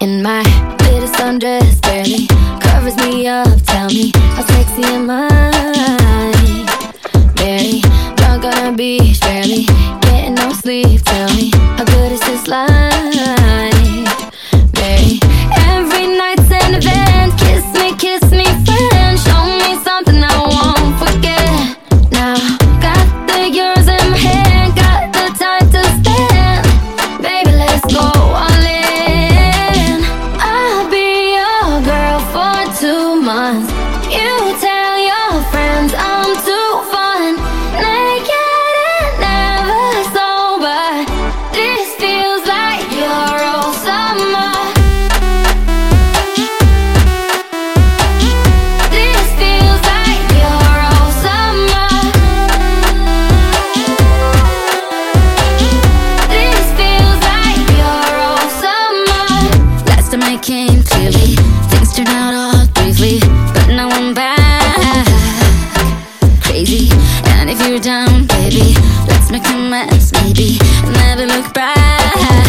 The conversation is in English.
In my little sundress, barely covers me up. Tell me how sexy am I? Very drunk on the beach, barely getting no sleep. Tell me how good is this life? Very every night's an event. Kiss me, friend. Show me something I won't forget. Now got the euros in my hand, got the time to spend. Baby, let's go all in. I'll be your girl for 2 months. You tell your friends I'm too fun. Naked and never sober. This feels like your old summer. This feels like your old summer. This feels like your old summer. Last time I came, clearly things turned out all briefly, but now I'm back, crazy. And if you're down, baby, let's make a mess, maybe, and never look back.